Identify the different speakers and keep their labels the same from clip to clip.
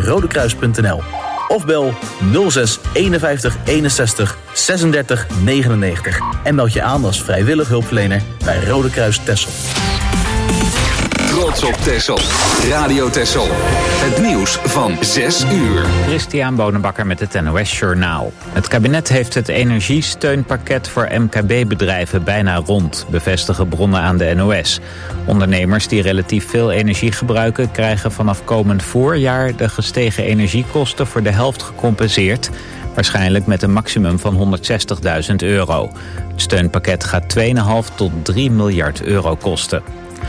Speaker 1: rodekruis.nl of bel 06 51 61 36 99 en meld je aan als vrijwillig hulpverlener bij Rode Kruis Texel.
Speaker 2: Trots op Texel. Radio Texel. Het nieuws van 6 uur.
Speaker 3: Christian Bonenbakker met het NOS Journaal. Het kabinet heeft het energiesteunpakket voor MKB-bedrijven bijna rond, bevestigen bronnen aan de NOS. Ondernemers die relatief veel energie gebruiken krijgen vanaf komend voorjaar de gestegen energiekosten voor de helft gecompenseerd, waarschijnlijk met een maximum van €160.000. Het steunpakket gaat 2,5 tot 3 miljard euro kosten.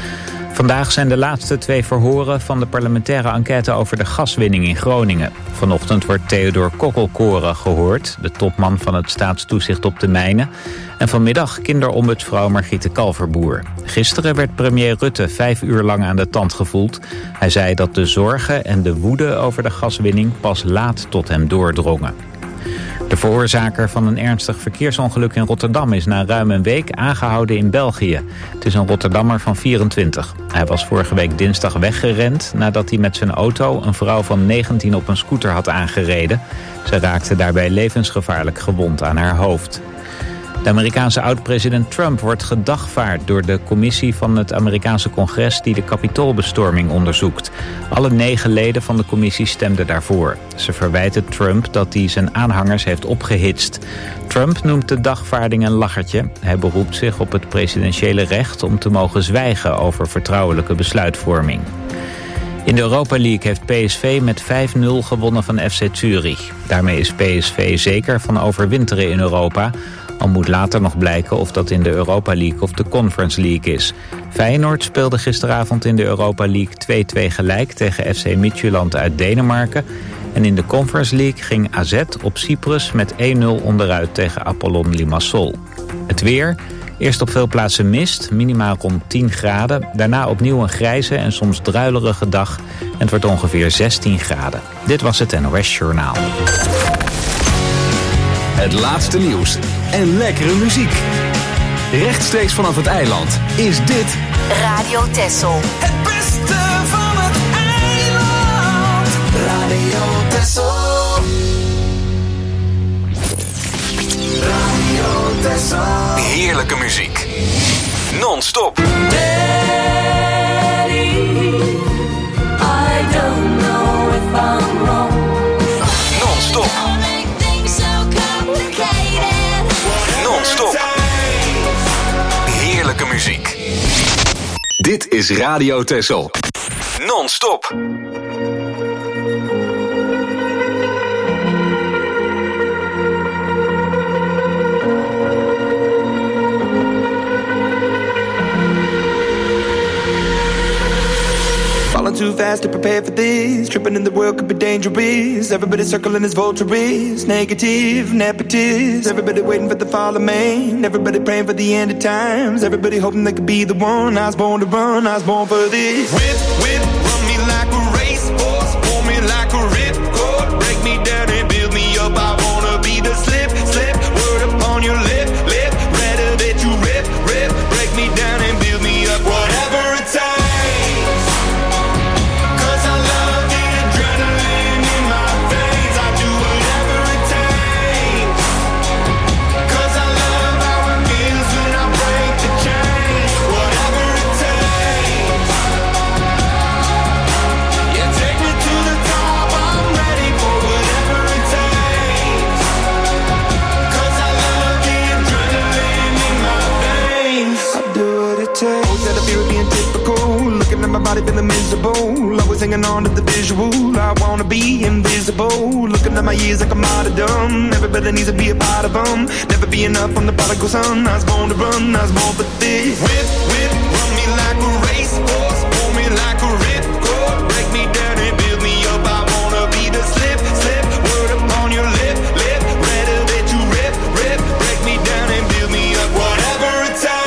Speaker 3: Vandaag zijn de laatste 2 verhoren van de parlementaire enquête over de gaswinning in Groningen. Vanochtend wordt Theodor Kokkelkoren gehoord, de topman van het staatstoezicht op de mijnen. En vanmiddag kinderombudsvrouw Margriete Kalverboer. Gisteren werd premier Rutte 5 uur lang aan de tand gevoeld. Hij zei dat de zorgen en de woede over de gaswinning pas laat tot hem doordrongen. De veroorzaker van een ernstig verkeersongeluk in Rotterdam is na ruim een week aangehouden in België. Het is een Rotterdammer van 24. Hij was vorige week dinsdag weggerend nadat hij met zijn auto een vrouw van 19 op een scooter had aangereden. Ze raakte daarbij levensgevaarlijk gewond aan haar hoofd. De Amerikaanse oud-president Trump wordt gedagvaard door de commissie van het Amerikaanse congres die de Capitoolbestorming onderzoekt. Alle 9 leden van de commissie stemden daarvoor. Ze verwijten Trump dat hij zijn aanhangers heeft opgehitst. Trump noemt de dagvaarding een lachertje. Hij beroept zich op het presidentiële recht om te mogen zwijgen over vertrouwelijke besluitvorming. In de Europa League heeft PSV met 5-0 gewonnen van FC Zurich. Daarmee is PSV zeker van overwinteren in Europa. Al moet later nog blijken of dat in de Europa League of de Conference League is. Feyenoord speelde gisteravond in de Europa League 2-2 gelijk tegen FC Midtjylland uit Denemarken. En in de Conference League ging AZ op Cyprus met 1-0 onderuit tegen Apollon Limassol. Het weer. Eerst op veel plaatsen mist, minimaal rond 10 graden. Daarna opnieuw een grijze en soms druilerige dag. En het wordt ongeveer 16 graden. Dit was het NOS Journaal.
Speaker 2: Het laatste nieuws en lekkere muziek. Rechtstreeks vanaf het eiland is dit
Speaker 4: Radio Texel.
Speaker 5: Het beste van het eiland. Radio Texel. Radio Texel.
Speaker 2: heerlijke muziek. Non-stop.
Speaker 5: Daddy, I don't know if I'm wrong.
Speaker 2: Non-stop. Non-stop. Heerlijke muziek. Dit is Radio Texel. Non-stop.
Speaker 6: Too fast to prepare for this. Tripping in the world could be dangerous. Everybody circling as vultures. Negative, nepotist. Everybody waiting for the fall of man. Everybody praying for the end of times. Everybody hoping they could be the one. I was born to run, I was born for this. Whip, run me like a racehorse. Pull me like a ripcord. Break me down and build me up. I wanna be the slip. Word upon your lip. Rather that you rip. Break me down and build me up. Whatever it takes. My body feeling miserable. Always hanging on to the visual. I wanna be invisible. Looking at my years like I'm martyrdom. Everybody needs to be a part of them. Never be enough from the prodigal son. I was born to run, I was born for this. Whip, run me like a racehorse. Pull me like a ripcord. Break me down and build me up. I wanna be the slip. Word upon your lip. Rather that you rip. Break me down and build me up. Whatever it takes.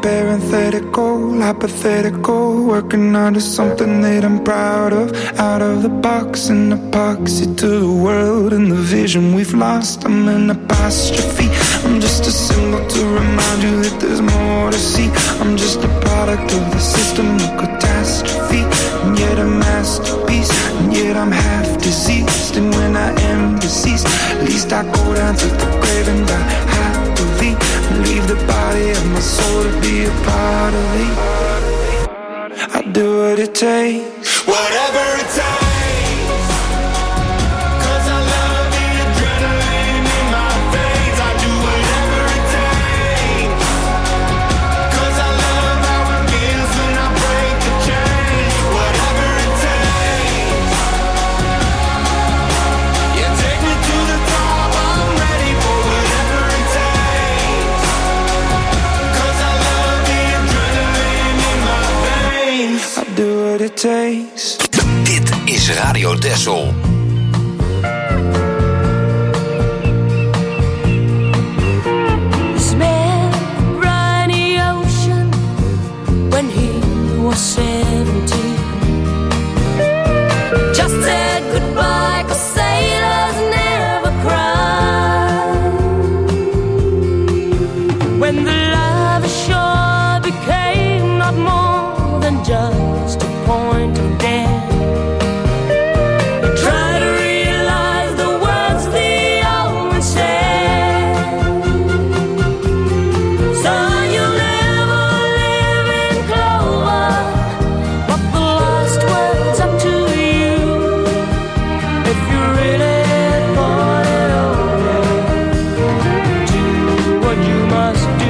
Speaker 6: parenthetical, hypothetical, working onto something that I'm proud of. Out of the box, an epoxy to the world and the vision we've lost. I'm an apostrophe, I'm just a symbol to remind you that there's more to see. I'm just a product of the system of catastrophe, and yet a masterpiece, and yet I'm half diseased. And when I am deceased, at least I go down to the grave and die happily, and leave the body of my soul to be a part of me. I do what it takes, whatever it takes. It takes.
Speaker 2: Dit is Radio Texel.
Speaker 5: This man ran the ocean when he was 17. Just said goodbye, 'cause sailors never cry. When the love ashore became not more than just point of death. Try to realize the words the old man said. Son, you'll never live in clover, but the last word's up to you. If you really thought it over, do what you must do.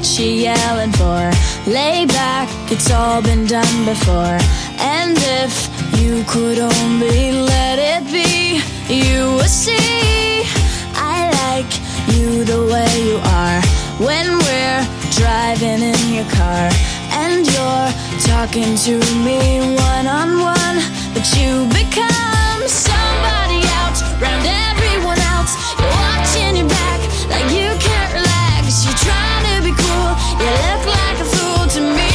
Speaker 7: what you yelling for? Lay back, it's all been done before. And if you could only let it be, you would see I like you the way you are. When we're driving in your car and you're talking to me one-on-one, but you become somebody else round everyone else. You're watching your back like you can't relax. You're trying to be cool, you look like a fool to me.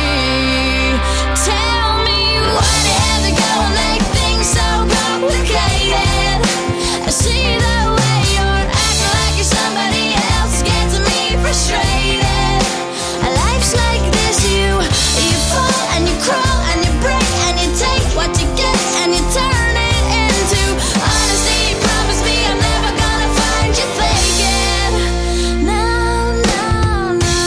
Speaker 7: Tell me why you have to go and make things so complicated. I see the way you're acting like you're somebody else, gets me frustrated. Life's like this, you fall and you crawl and you break and you take what you get and you turn it into honesty. Promise me I'm never gonna find you faking. No, no, no.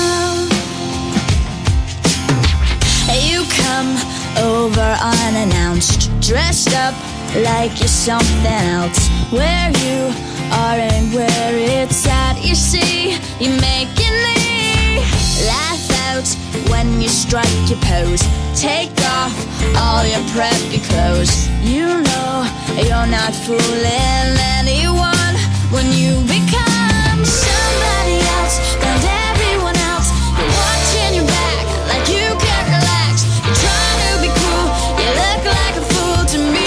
Speaker 7: You come over unannounced, dressed up like you're something else. Where you are and where it's at, you see, you're making me laugh out when you strike your pose. Take off all your preppy clothes. You know you're not fooling anyone when you become somebody else and everyone else. You're watching your back like you can't relax. You're trying to be cool, you look like a fool to me.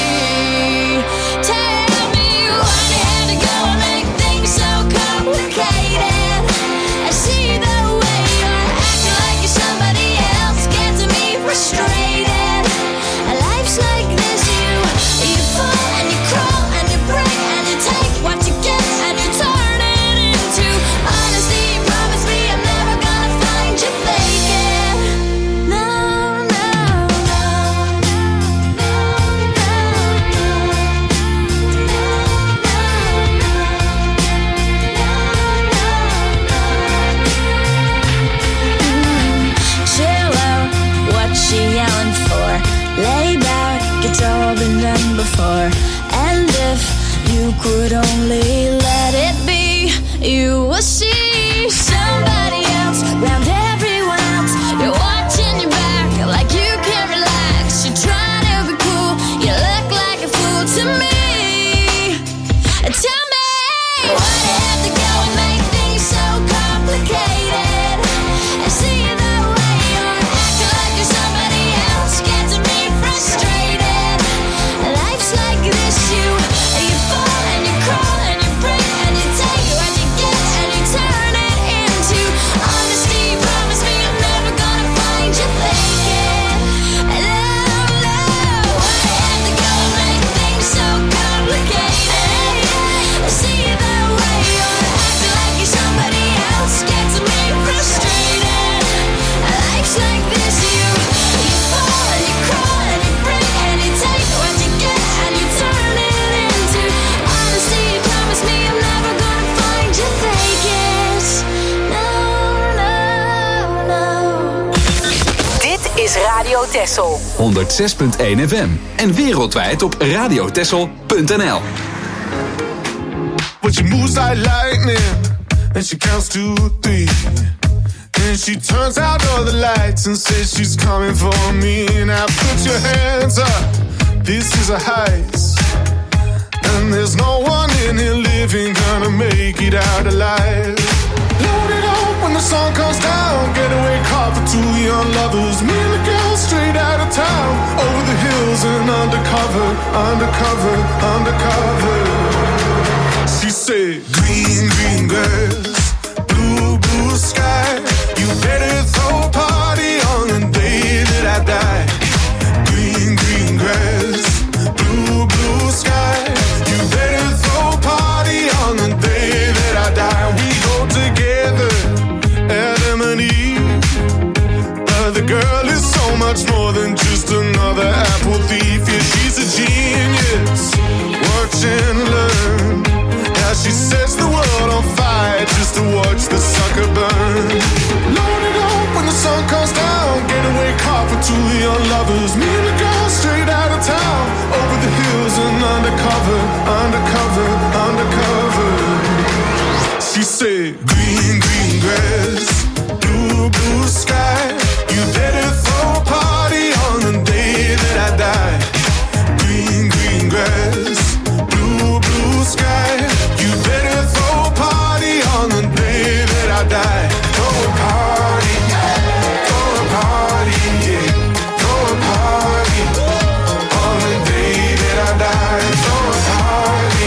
Speaker 7: Tell me why you had to go and make things so complicated. I see the way you're acting like you're somebody else, gets me frustrated. Life's like this, you fall and you crawl and you break and you take what you get and you turn it into honesty. Promise me I'm never gonna find you faking. No, no, no, no, chill out, what you yelling for? Lay back, it's all been done before. And if you could only let it be, you will see somebody else round everyone else. You're watching your back like you can't relax. You're trying to be cool, you look like a fool to me. Tell me why you have to go and make things so complicated. I see the way you're acting like you're somebody else, gets me frustrated. Life's like this, you fall and you crawl and you break and you take what you get and you turn it into honesty. Promise me I'm never gonna find you faking. Love, love, why you have to go and make things so complicated? I see the way you're acting like you're somebody else, gets me frustrated. Life's like this, you fall and you crawl and you break and you take what you get and you turn it into honesty. Promise me I'm never gonna find you faking. No, no, no.
Speaker 4: Dit is Radio Texel.
Speaker 2: 106.1 FM en wereldwijd op radiotessel.nl.
Speaker 8: But she moves like lightning, and she counts to 3. And she turns out all the lights and says she's coming for me. Now put your hands up, this is a heist. And there's no one in here living gonna make it out alive. Load it up when the sun comes down, getaway car for two young lovers. Me and the girl straight out of town, over the hills and undercover, undercover, undercover. She said, green, green grass, blue, blue sky. You better throw a party on the day that I die. Green, green grass, blue, blue sky. You better throw a party on the day that I die. We go together, Adam and Eve. But the girl is so much more than just another apple thief. Yeah, she's a genius. Watch and learn. Now she sets the world on fire just to watch the sucker burn. Load it up when the sun comes down, getaway car for two young lovers. Me and the girl straight out of town, over the hills and undercover, undercover, undercover. She said, green, green grass, blue sky. You better throw a party on the day that I die. Green, green grass, blue, blue sky. You better throw a party on the day that I die. Throw a party, yeah. Throw a party on the day that I die. Throw a party,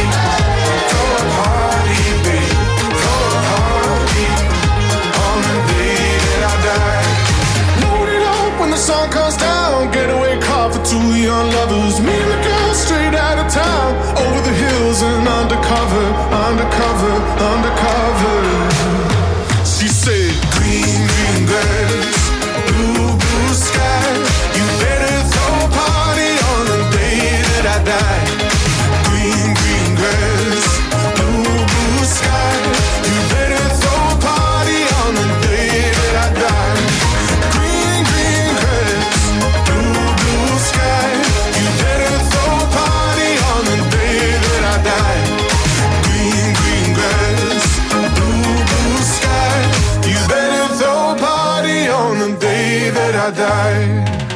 Speaker 8: babe. Throw a party on the day that I die. Load it up when the sun comes down. Getaway car for two young lovers. Me and the girl straight out of town. Over the hills and undercover, undercover, undercover. She said, green, green grass, blue, blue sky. You better throw a party on the day that I die. Green, green grass, blue, blue sky. You better throw a party on the day that I die. Green, green grass, blue, blue sky. You better throw a party on the day that I die. Green, green grass, blue, blue sky. You better throw a party on the day that I die.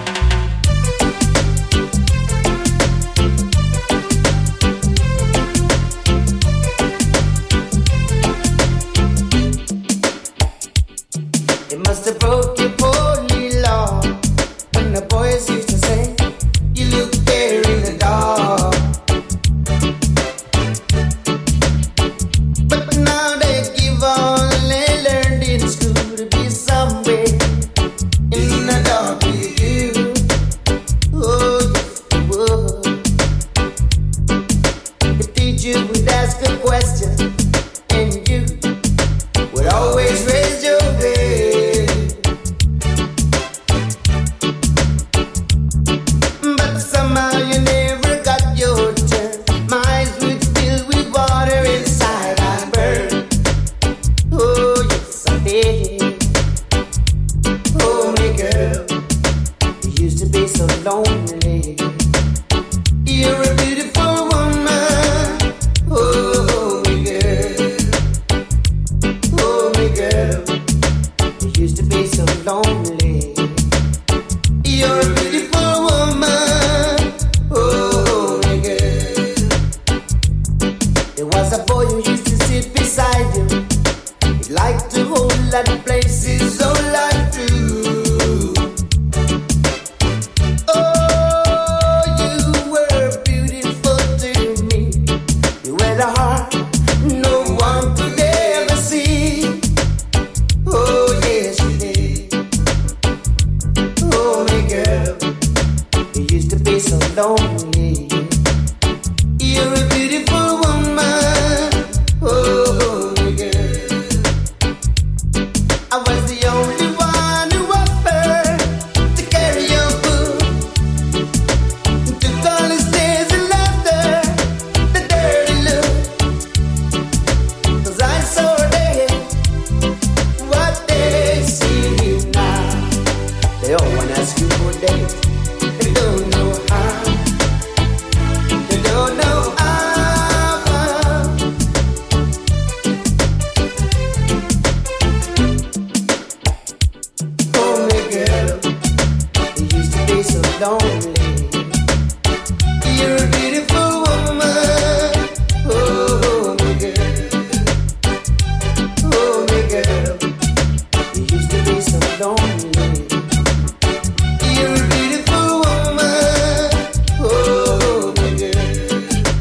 Speaker 9: It must have broke your poorly law when the boys used to say, you look there in the dark. But now they give all they learned in school to be somewhere in the dark with you. Oh, yes, they would. The teacher would ask a question and you would always raise your head. But somehow you never got your turn. My eyes would fill with water inside I burn. Oh yes I did. Oh my girl, you used to be so lonely. You're a beautiful woman. Oh my girl. Oh, my girl, you used to be so lonely. You're a beautiful woman. Oh, my girl. There was a boy who used to sit beside you. He liked to hold that places all like you. Oh, you were beautiful to me. You had a heart no one could ever see. Oh, yes, you did. Oh, my girl, you used to be so lonely. You're a beautiful woman. Oh, my girl, I was the only one who offered to carry your food, to all the stares and laughter, the dirty look. 'Cause I saw them, what they see now. They all wanna ask you for dates. They don't know how. They don't know how. Oh my girl, you used to be so lonely. You're a beautiful woman. Oh my girl. Oh my girl, you used to be so lonely. You're a beautiful woman. Oh my girl.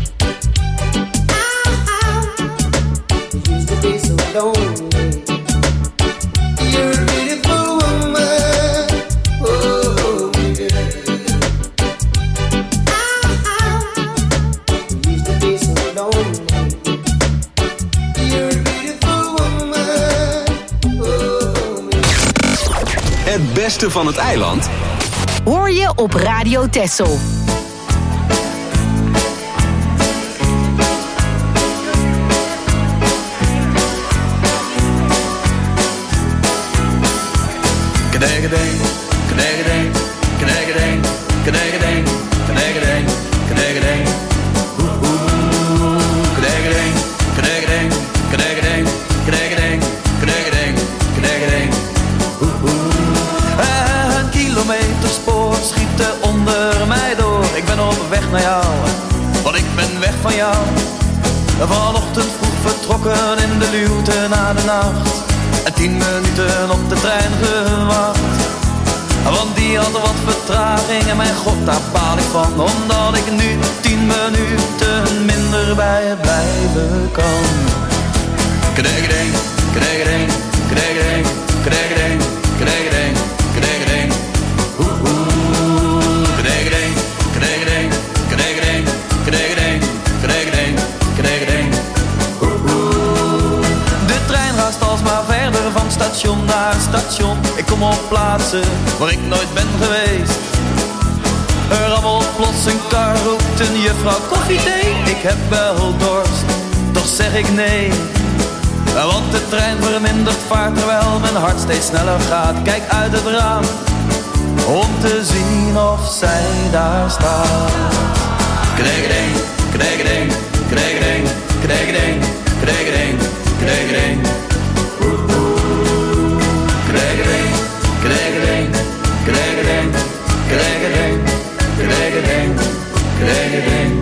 Speaker 9: You used to be so lonely. You're a beautiful woman. Oh my girl. You used to be so lonely. You're a beautiful woman. Oh my girl.
Speaker 2: Het beste van het eiland
Speaker 4: Hoor je op Radio Texel.
Speaker 1: Knegadeen, knegadeen, knegadeen, knegadeen, knegadeen, knegadeen. Knegadeen, knegadeen, knegadeen, knegadeen, knegadeen, knegadeen.
Speaker 10: verdronken in de luwte na de nacht. En 10 minuten op de trein gewacht. Want die had wat vertraging en mijn god, daar baal ik van. Omdat ik nu 10 minuten minder bij het blijven kan. Kregeding, kregeding, kregeding, kregeding, kregeding, kregeding. Kregeding, kregeding, kregeding, kregeding, kregeding, kregeding. De trein raast alsmaar verder van station naar station. Ik kom op plaatsen waar ik nooit ben geweest. Er rammelt plots een kar, roept een juffrouw koffie, thee. Ik heb wel dorst, toch zeg ik nee. Want de trein vermindert vaart terwijl mijn hart steeds sneller gaat. Kijk uit het raam om te zien of zij daar staat. Kregeding, kregeding, kregeding, kregeding, kregeding, kregeding. Kregeding, kregeding, kregeding, kregeding, kregeding, kregeding.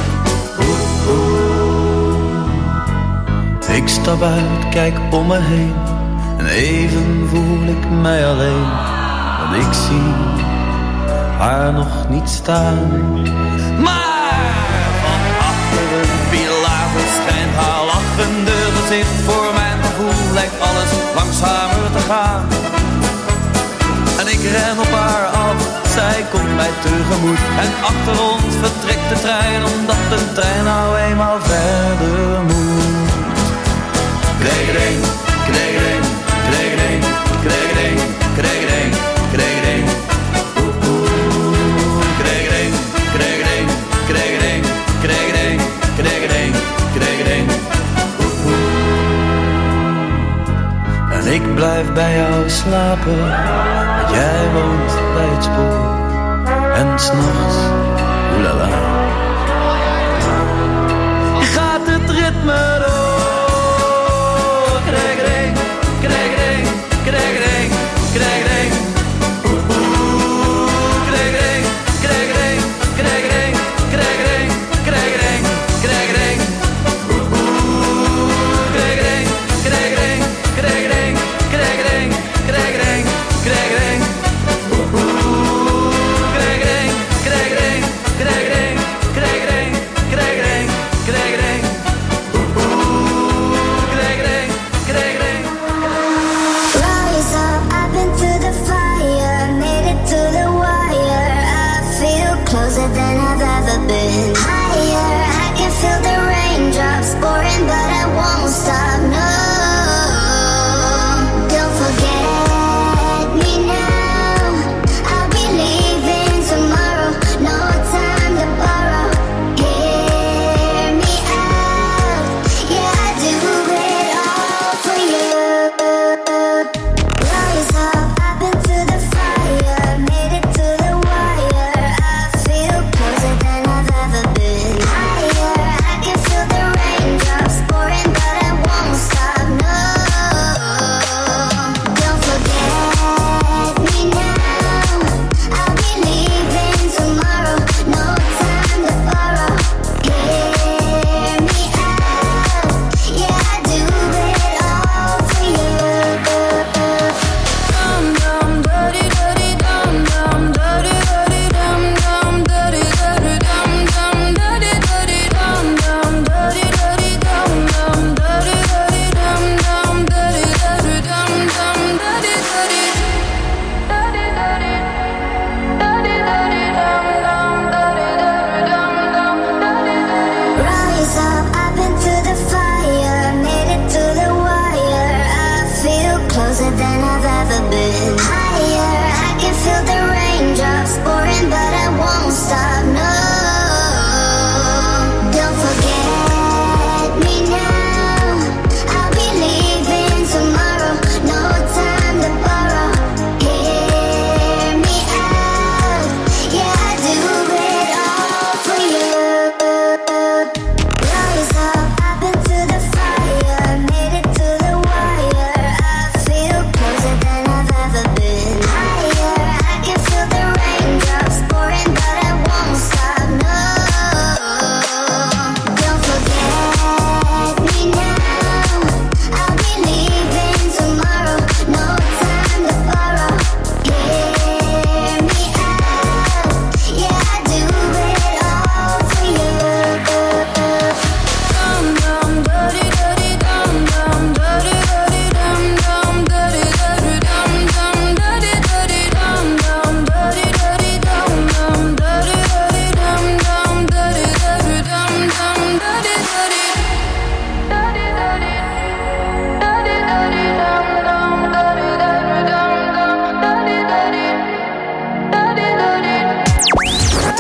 Speaker 10: Ik stap uit, kijk om me heen en even voel ik mij alleen. Want ik zie haar nog niet staan. Maar van achteren pilaar verschijnt haar lachende gezicht. Voor mijn gevoel lijkt alles langzamer te gaan. En ik ren op haar af, zij komt mij tegemoet. En achter ons vertrekt de trein, omdat de trein nou eenmaal verder moet. Kregeding, kregeding, kregeding, kregeding, kregeding, kregeding. Kregeding, kregeding, kregeding, kregeding, kregeding, kregeding. En ik blijf bij jou slapen, want jij woont bij het spoor. En 's nachts, oelala, gaat het ritme door. Kregeding, kregeding, kregeding, kregeding. Kregeding, kregeding, kregeding, kregeding, kregeding, kregeding. Kregeding, kregeding, kregeding, kregeding, kregeding, kregeding. Kregeding, kregeding, kregeding, kregeding,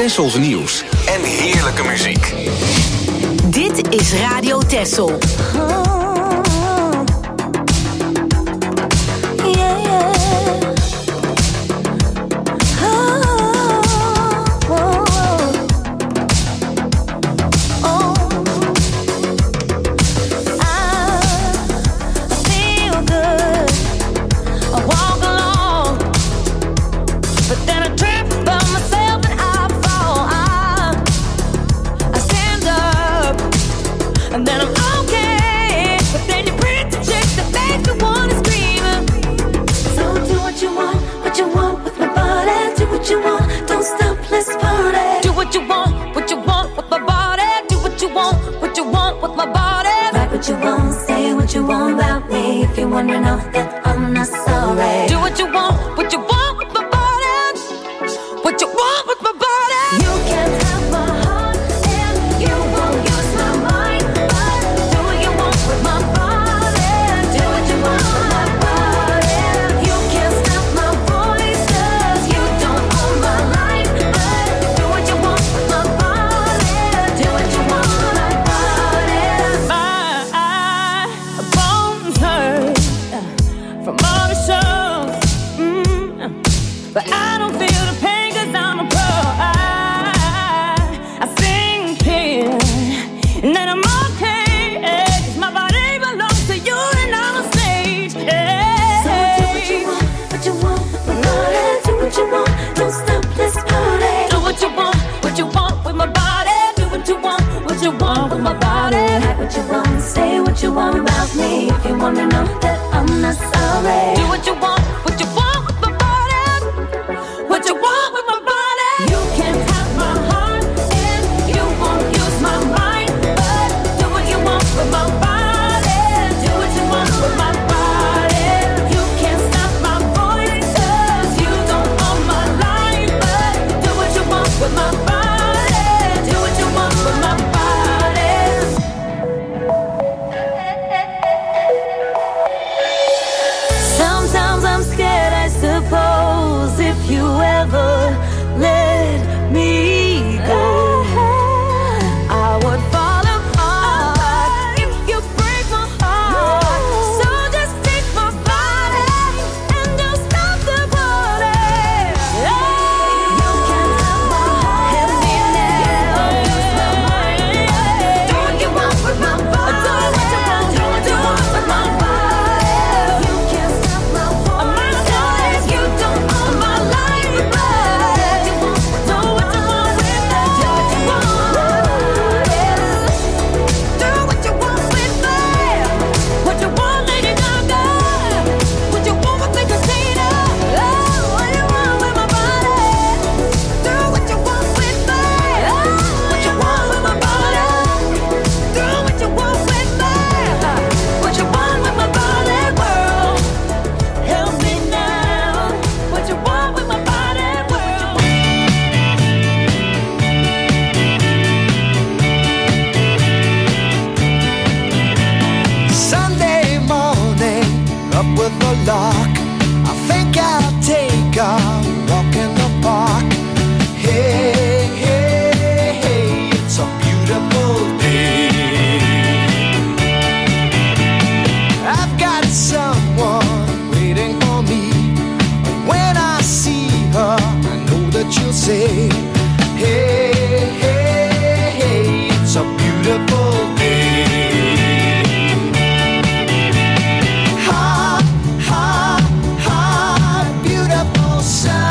Speaker 2: Tessels nieuws en heerlijke muziek.
Speaker 4: Dit is Radio Tessel.
Speaker 5: Wondering now that I'm not sorry. Do what you want with my body. What you want with my body. You can't have my heart and you won't use my mind. But do what you want with my body. Do what you want with my body. You can't stop my voice 'cause you don't own my life. But do what you want with my body. Do what you want with my body. My bones hurt from all the shows, but I don't feel the pain 'cause I'm a pro. I sing here, and then I'm okay, 'cause my body belongs to you and I'm on stage. So do what you want with my body. Do what you want, don't stop this party. Do what you want with my body. Do what you want with my body. Have what you want, say what you want about me. If you wanna know that I'm not sorry. Do what you want with my body. What you want with my body. You can't have my heart and you won't use my mind. But do what you want with my body. Do what you want with my body. You can't stop my voice 'cause you don't own my life. But do what you want with my body. Do what you want with my body. Sometimes I'm scared, I suppose, if you ever let me go, I would fall apart if you break my heart. So just take my body and don't stop the party. You can't have my heart, help me now. Use my mind. Do what you want with my body. Do what you want with my body. You can't stop my voice. You don't own my life. But do what you want with me. Do what you want. Do what you want with me. What you want, Lady Gaga. What you want with me, Christina. Oh, what you want with my body. Do what you want with me. What you want with my body. Do what you want with me. What you want with my body, world. Help me now. What you want with my body, world.
Speaker 9: Sunday morning, up with the lark. I think I'll take a walk in the park. Hey, hey, hey, it's a beautiful day. I've got someone waiting for me. When I see her, I know that you'll say, hey, hey, hey, it's a beautiful day. Ha, ha, ha, beautiful sun.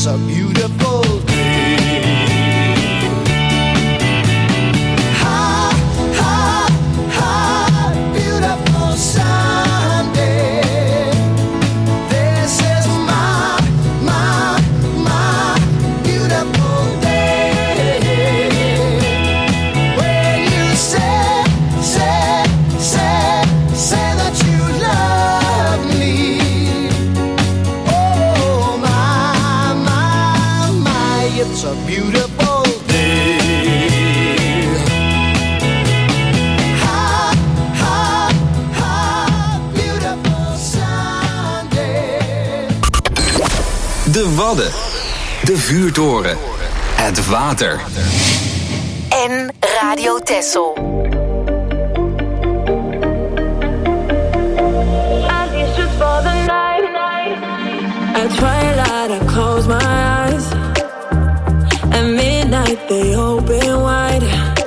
Speaker 9: It's a beautiful day. Ha, ha, ha, beautiful Sunday. This is my beautiful day. When you say that you love me. Oh my, it's a beautiful day. Ha, ha, ha, beautiful Sunday.
Speaker 2: De Wadden. De vuurtoren. Het water.
Speaker 4: En Radio Texel.
Speaker 5: At twilight I close my eyes. At midnight they open wide.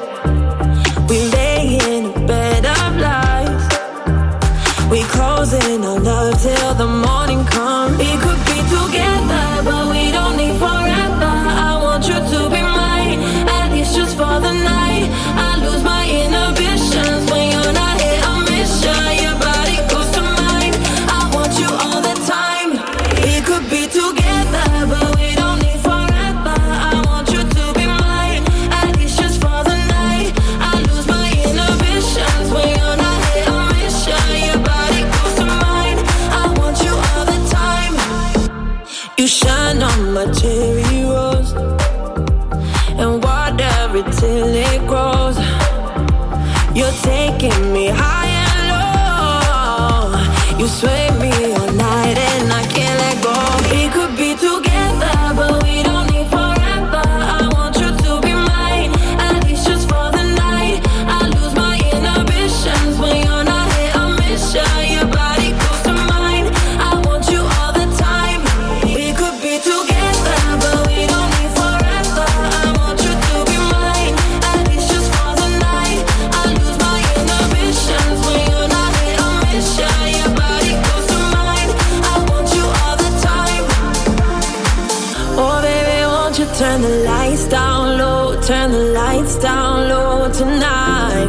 Speaker 5: We lay in a bed of lies. We close in our love till the morning comes. We could be together but we don't need forever. I want you to be mine, at least just for the night. I lose my inhibitions when you're not here. I miss you, your body goes to mine. I want you all the time. We could be together, but we don't need forever. I want you to be mine, at least just for the night. I lose my inhibitions when you're not here. I miss you, your body goes to mine. I want you all the time. You shine on my cherry rose and water it till it grows. You're taking me high and low. You sway me all night and I can't let go. We could be together, but we don't need forever. I want you to be mine, at least just for the night. I lose my inhibitions when you're not here. I miss you, your body goes to mine. I want you all the time. We could be together, but we don't need forever. I want you to be mine, at least just for the night. I lose my inhibitions when you're not here. I miss you, your body goes to mine. I want you all the time. Oh baby, won't you turn the lights down low, turn the lights down low tonight.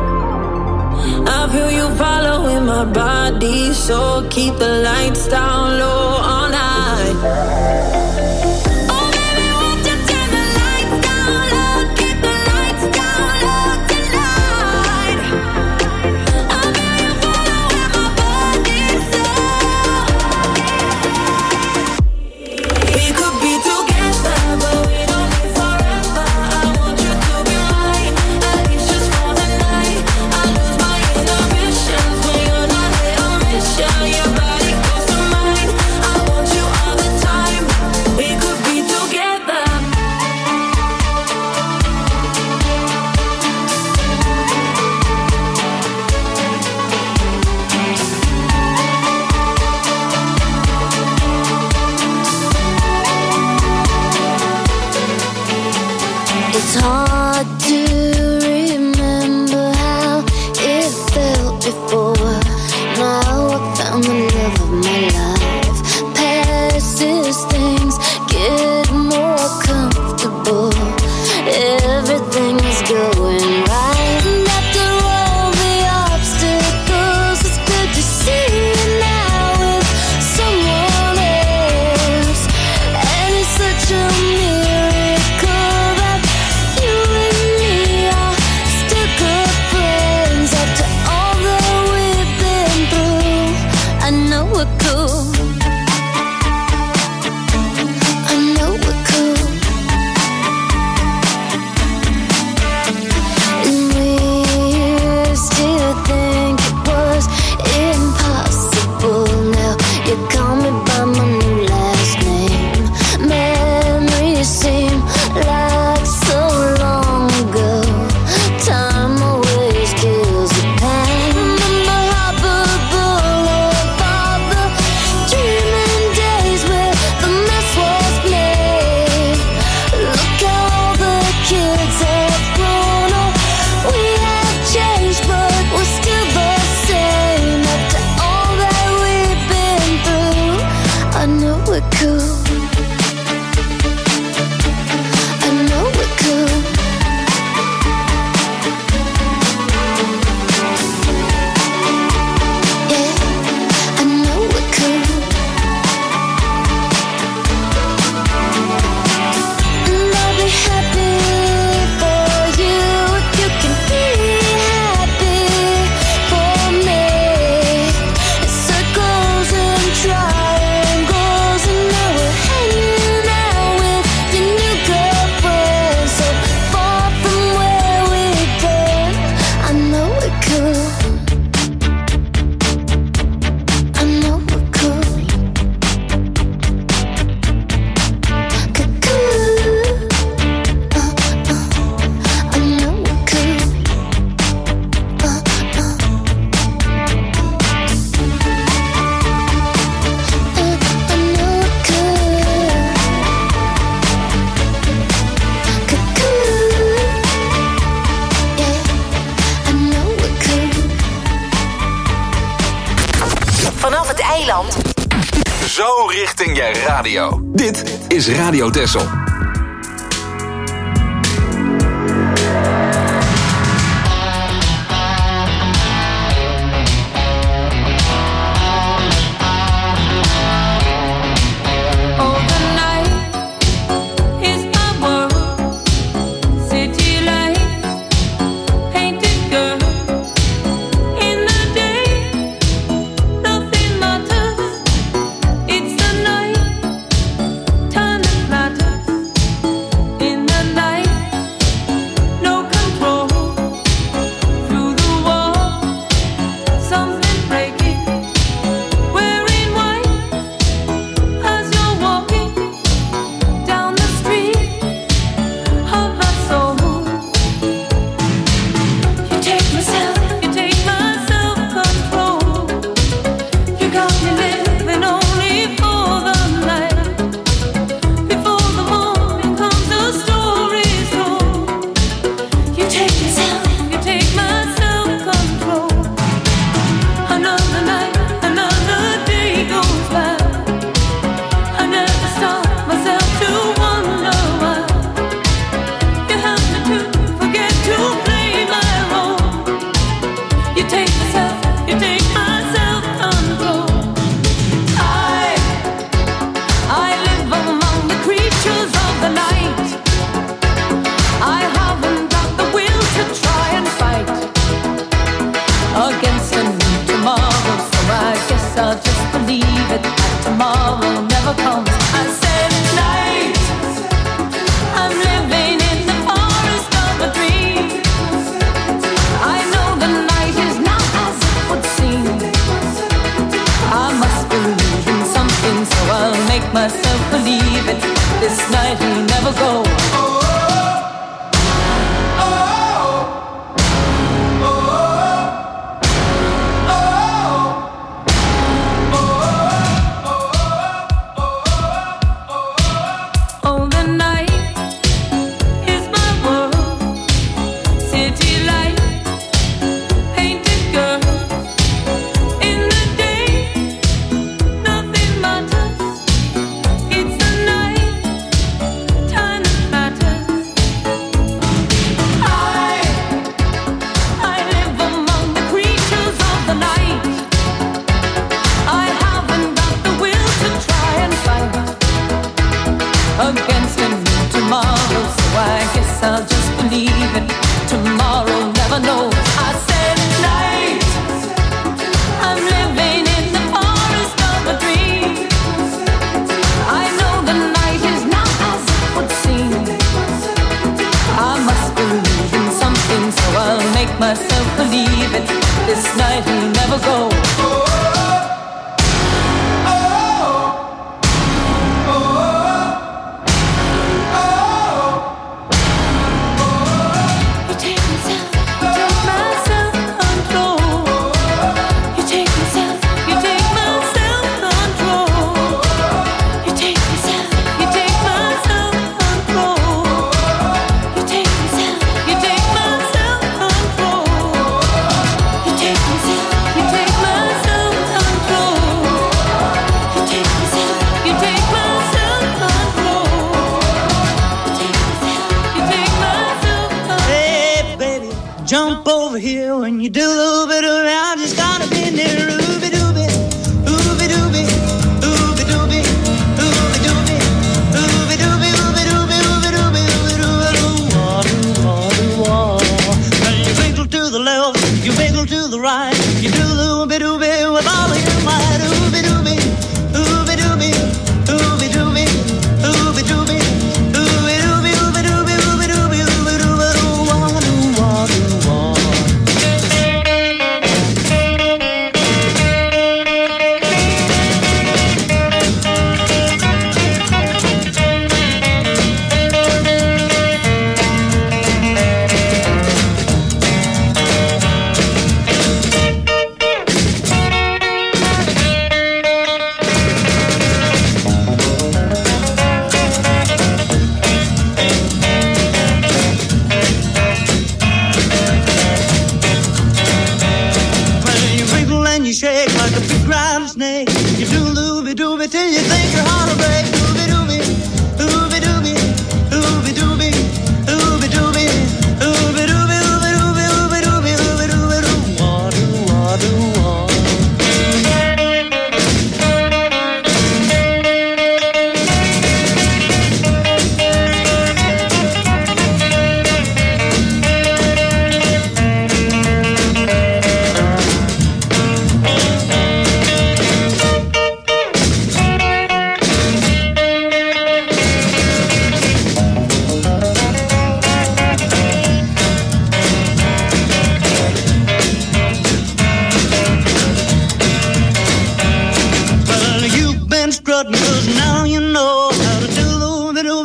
Speaker 5: I feel you following my body, so keep the lights down low all night. Oh baby, won't you turn the lights down low, keep the lights down low tonight. I feel you following my body, so we could be together, but we don't need forever. I want you to be mine, at least just for the night. I lose my inhibitions when you're not here. I miss you, your body goes to mine. I want you all the time.
Speaker 2: zo richting je radio. Dit is Radio Texel.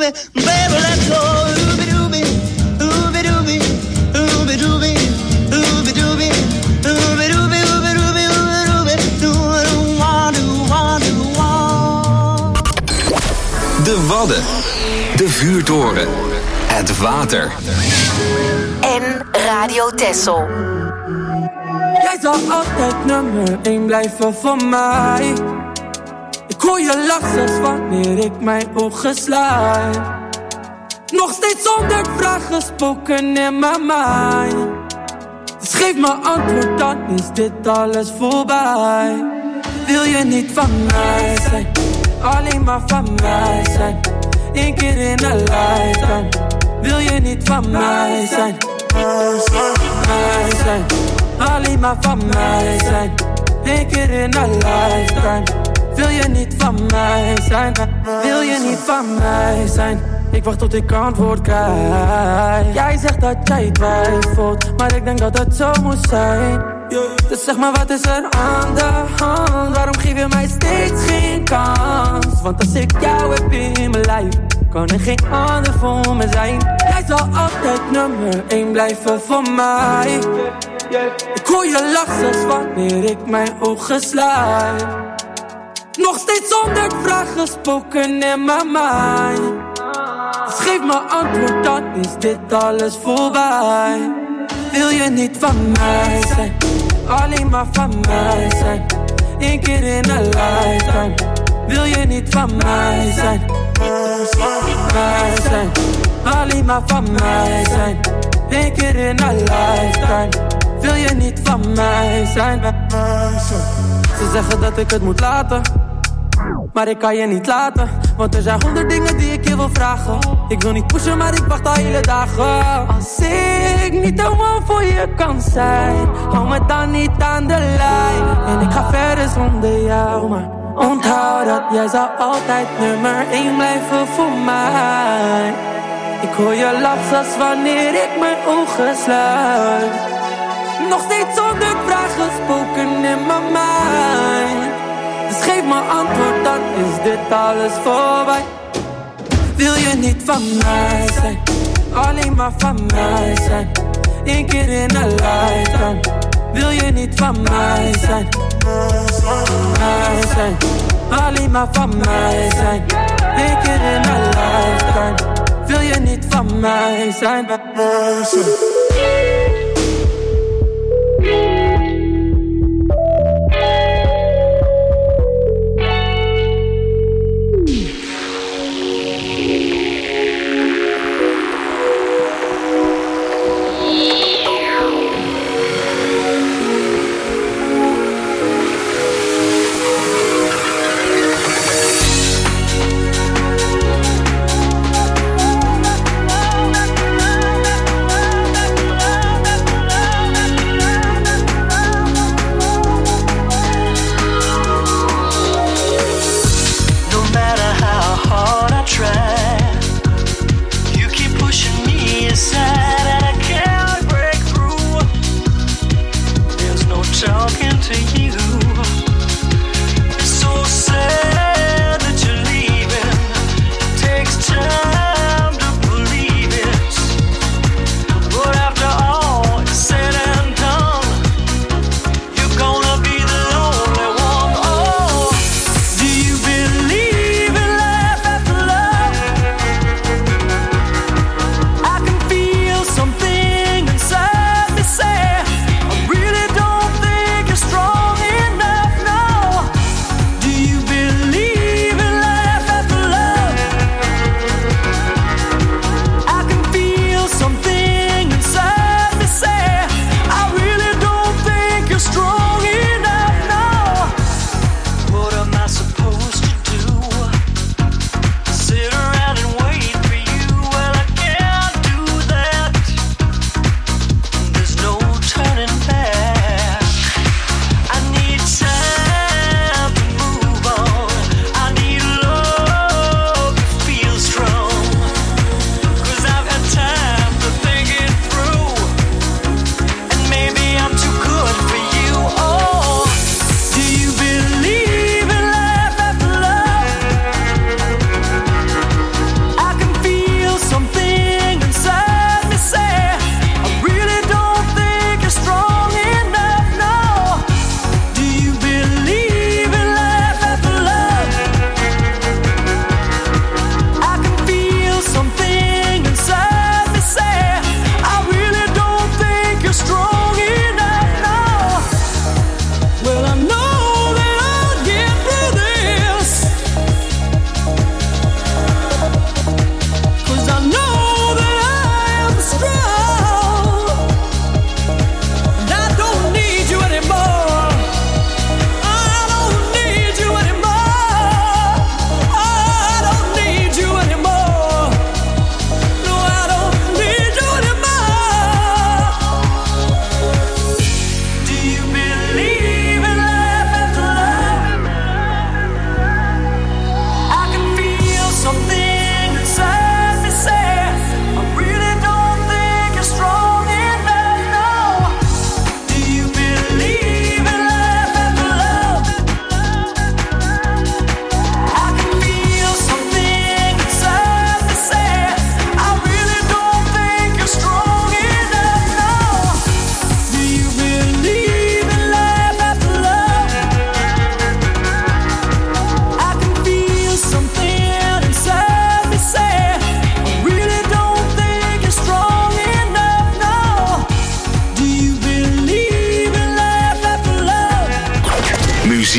Speaker 9: ooby, baby, let's go. Ooby dooby, ooby dooby, ooby dooby, ooby dooby, ooby dooby, ooby dooby, ooby dooby, doo-a-doo-a-doo-a-doo-a.
Speaker 2: De Wadden. De Vuurtoren. Het water.
Speaker 4: En Radio Texel.
Speaker 11: Jij zal altijd nummer 1 blijven voor mij. Ik hoor je lach zelfs wanneer ik mijn ogen sluit. Nog steeds 100 vragen spoken in mijn mind. Dus geef me antwoord, dan is dit alles voorbij. Wil je niet van mij zijn, alleen maar van mij zijn. Eén keer in een lifetime. Wil je niet van mij zijn, mij zijn. Alleen maar van mij zijn. Eén keer in een lifetime. Wil je niet van mij zijn, wil je niet van mij zijn. Ik wacht tot ik antwoord krijg. Jij zegt dat jij twijfelt, maar ik denk dat het zo moet zijn. Dus zeg maar, wat is er aan de hand? Waarom geef je mij steeds geen kans? Want als ik jou heb in mijn lijf, kan er geen ander voor me zijn. Jij zal altijd nummer 1 blijven voor mij. Ik hoor je lach zelfs wanneer ik mijn ogen sluit. Nog steeds 100 vragen spoken in mijn mind. Dus geef me antwoord, dan is dit alles voorbij. Wil je niet van mij zijn, alleen maar van mij zijn. Eén keer in een lifetime. Wil je niet van mij zijn, mij zijn. Alleen maar van mij zijn. Eén keer in een lifetime. Wil je niet van mij zijn. Ze zeggen dat ik het moet laten, maar ik kan je niet laten. Want er zijn 100 dingen die ik je wil vragen. Ik wil niet pushen, maar ik wacht al hele dagen. Als ik niet de one voor je kan zijn, hou me dan niet aan de lijn. En ik ga verder zonder jou, maar onthoud dat jij zal altijd nummer 1 blijven voor mij. Ik hoor je lach zelfs wanneer ik mijn ogen sluit. Nog steeds 100 vragen spoken in mijn mind. Dus geef me antwoord, dan is dit alles voorbij. Wil je niet van mij zijn, alleen maar van mij zijn. Eén keer in een lifetime. Wil je niet van mij zijn, mij zijn. Alleen maar van mij zijn. Eén keer in een lifetime. Wil je niet van mij zijn, mij zijn.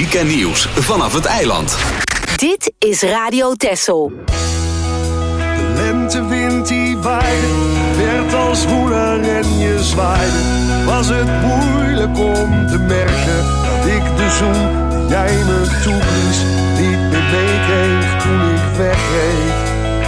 Speaker 2: muziek en nieuws vanaf het eiland.
Speaker 4: Dit is Radio Texel.
Speaker 12: De lentewind die waaide, werd als woeler en je zwaaide. Was het moeilijk om te merken dat ik de zoen die jij me toeblies niet meer meekreeg toen ik wegreed.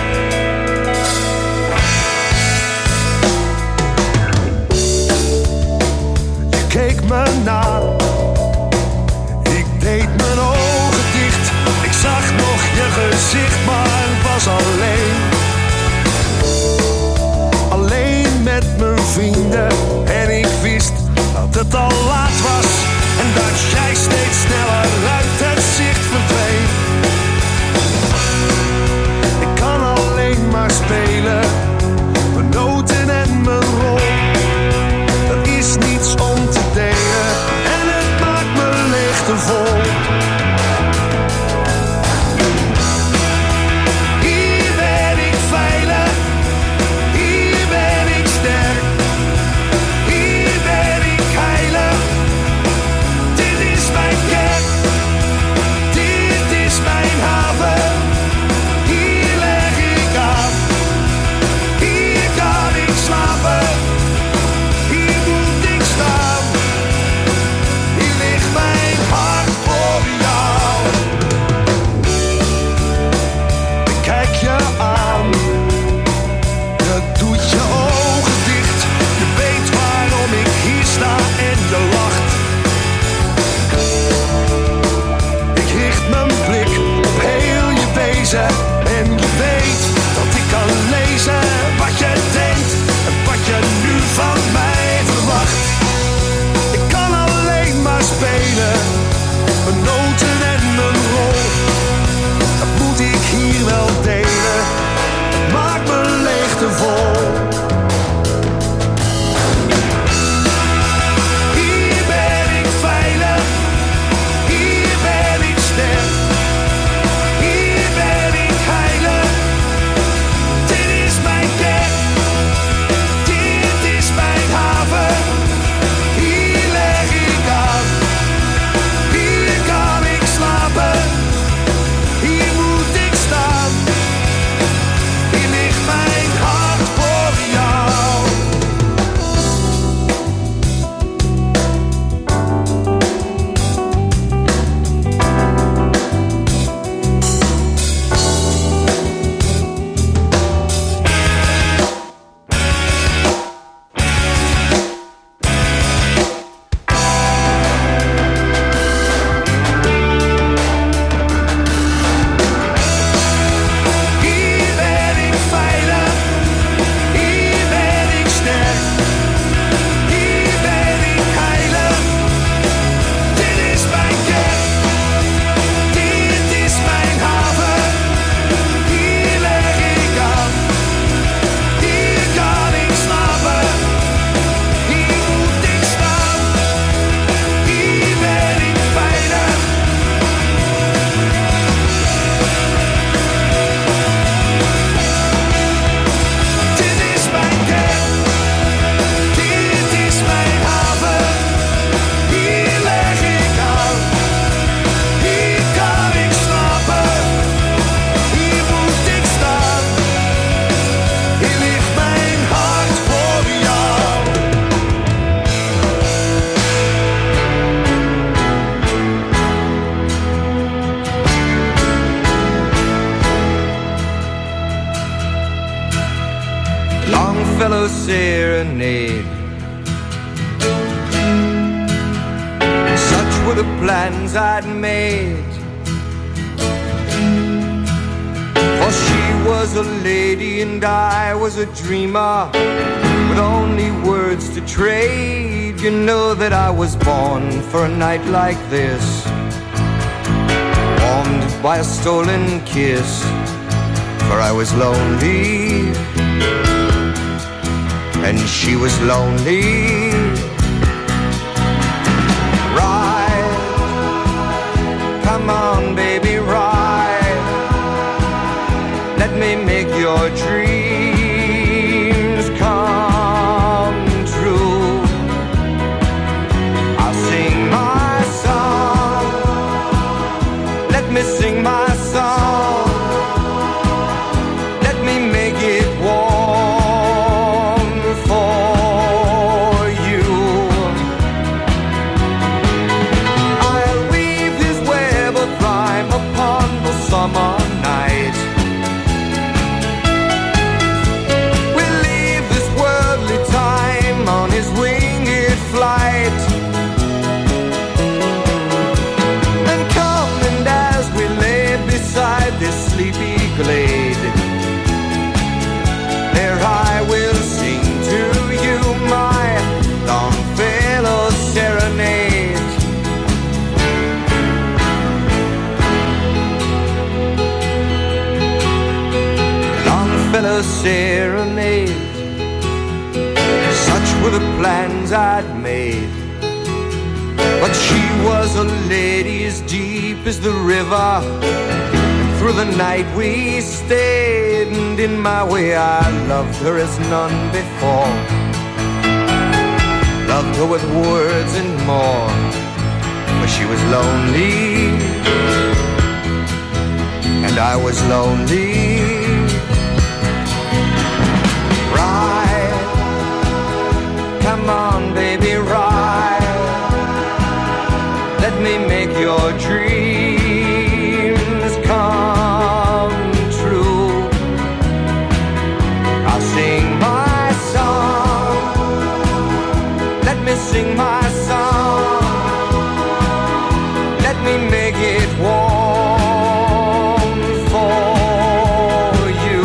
Speaker 12: Je keek me na, ik deed mijn ogen dicht. Ik zag nog je gezicht, maar was alleen met mijn vrienden. En ik wist dat het al laat was en dat jij steeds sneller uit het zicht verdween. Ik kan alleen maar spelen, mijn noten en mijn rol. Er is niets om te delen en het maakt me leeg te vol. En je weet dat ik kan lezen wat je denkt en wat je nu van mij verwacht. Ik kan alleen maar spelen, mijn noten en mijn rol. Dat moet ik hier wel delen, het maakt me leegte vol. Hier ben ik veilig, hier ben ik sterk. Longfellow serenade. Such were the plans I'd made. For she was a lady and I was a dreamer, with only words to trade. You know that I was born for a night like this, warmed by a stolen kiss. For I was lonely and she was lonely. Ride, come on baby, ride. Let me make your dreams come true. I'll sing my song
Speaker 13: a serenade. Such were the plans I'd made. But she was a lady as deep as the river. And through the night we stayed, and in my way I loved her as none before. Loved her with words and more, for she was lonely, and I was lonely. Ride, come on baby, ride. Let me make your dreams come true. I'll sing my song. Let me sing my song. Let me make it warm for you.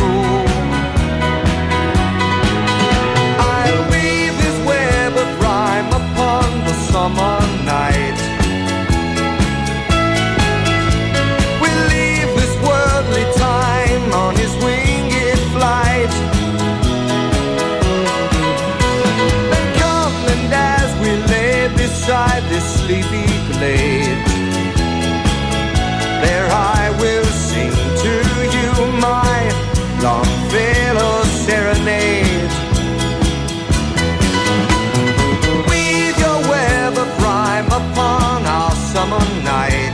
Speaker 13: I'll weave this web of rhyme upon the summer night. On his winged flight, then come and as we lay beside this sleepy glade, there I will sing to you my Longfellow serenade. Weave your web of rhyme upon our summer night.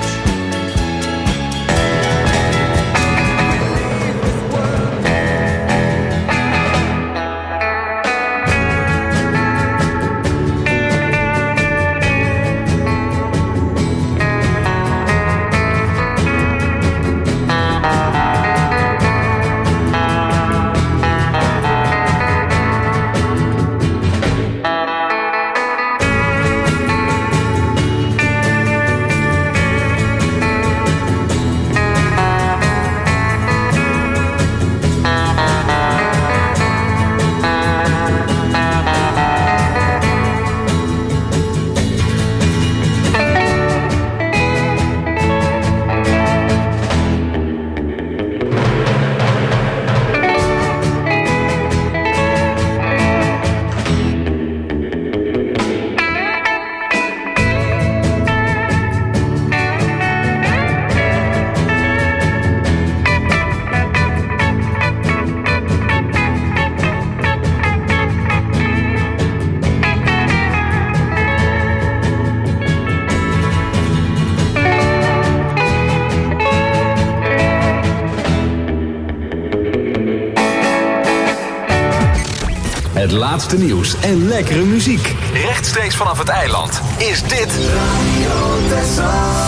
Speaker 2: Het laatste nieuws en lekkere muziek. Rechtstreeks vanaf het eiland is dit Radio Texel.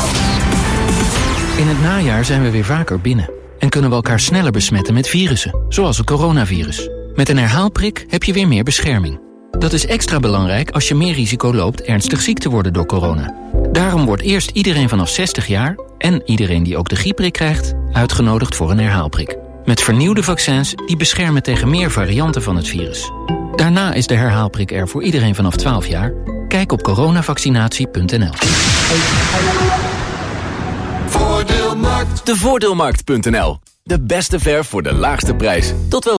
Speaker 14: In het najaar zijn we weer vaker binnen en kunnen we elkaar sneller besmetten met virussen, zoals het coronavirus. Met een herhaalprik heb je weer meer bescherming. Dat is extra belangrijk als je meer risico loopt ernstig ziek te worden door corona. Daarom wordt eerst iedereen vanaf 60 jaar en iedereen die ook de griepprik krijgt uitgenodigd voor een herhaalprik. Met vernieuwde vaccins die beschermen tegen meer varianten van het virus. Daarna is de herhaalprik er voor iedereen vanaf 12 jaar. Kijk op coronavaccinatie.nl.
Speaker 2: Voordeelmarkt. De Voordeelmarkt.nl. De beste verf voor de laagste prijs. Tot wel